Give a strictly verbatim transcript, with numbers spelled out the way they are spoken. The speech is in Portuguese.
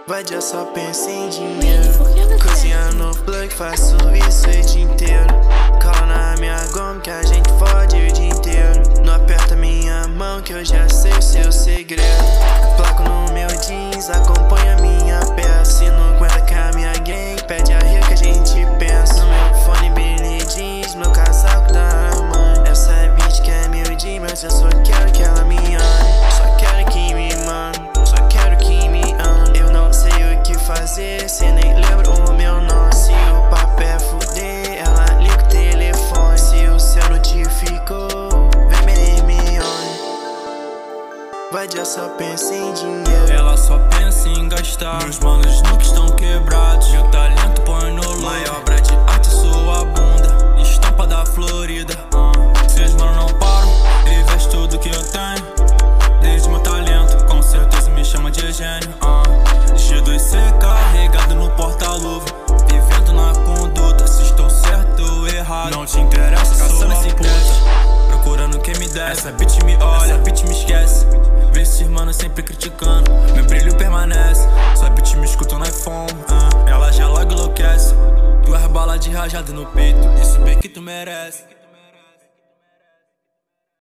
Vadia só pensa em dinheiro. Cozinha no plug, faço isso o dia inteiro. Cola na minha goma que a gente fode o dia inteiro. Não aperta minha mão que eu já sei o seu segredo. Placo no meu jeans, acompanha minha peça. Se não aguenta com a minha gang, pede a rir que a gente pensa. No meu fone Billie Jeans, meu casaco da Armani. Essa bitch que é meu dia, mas eu só quero que ela me ame. Só quero que me mande, só quero que me ame. Eu não sei o que fazer, cê nem lembra o meu nome. Se o papo é fuder, ela liga o telefone. Se o céu notificou, vem me Hermione. Vadia só pensa em dinheiro. Ela só pensa em gastar. Meus manos nunca estão quebrados. Meu talento põe no look. Maior obra de arte, sua bunda, estampa da Florida. uh. Seus manos não param, investe tudo que eu tenho. Desde meu talento, com certeza me chama de gênio. uh. G dois C carregado no porta-luva, vivendo na conduta, se estou certo ou errado. Não te interessa, caçando esse teste, procurando quem me desce. Essa bitch me olha, essa bitch me esquece. Vê esses mano sempre criticando, meu brilho permanece. Sua bitch me escuta no iPhone, uh. ela já logo enlouquece. Duas balas de rajada no peito, isso bem que tu merece.